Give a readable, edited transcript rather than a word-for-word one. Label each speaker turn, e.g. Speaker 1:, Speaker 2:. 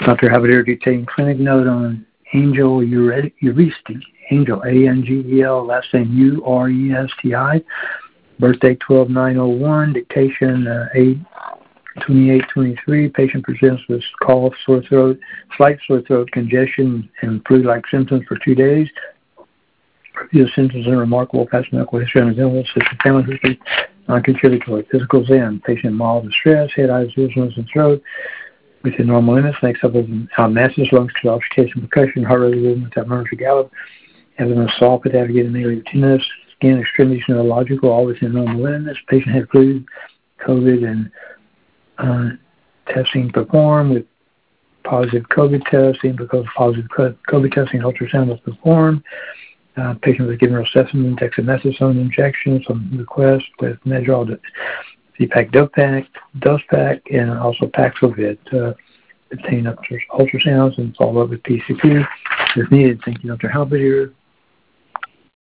Speaker 1: Dr. Habidir detailed clinic note on Angel Uristi. Angel, Angel, last name Uresti. Birthday 12/9/01. Dictation 8/28/23. Patient presents with cough, sore throat, slight sore throat, congestion, and flu-like symptoms for 2 days. Review symptoms and remarkable past medical history and illness, family history, non-contributory. Physical Zen. Patient mild distress, head, eyes, ears, nose, and throat within normal limits. Next up is masses, lungs, auscultation, percussion, heart rate, rhythm, without murmurs or gallop. Evidence assault, navigated nearly 10 minutes. Scan extremities neurological, all within normal limits. Patient had flu, COVID, and testing performed with positive COVID testing. Because of positive COVID testing, ultrasound was performed. Patient was given ricetamine, dexamethasone injections on request with Medrol, Z-Pak, dose pack, and also Paxlovid. Obtain ultrasounds and follow up with PCP if needed. Thank you, Dr. Halbert here.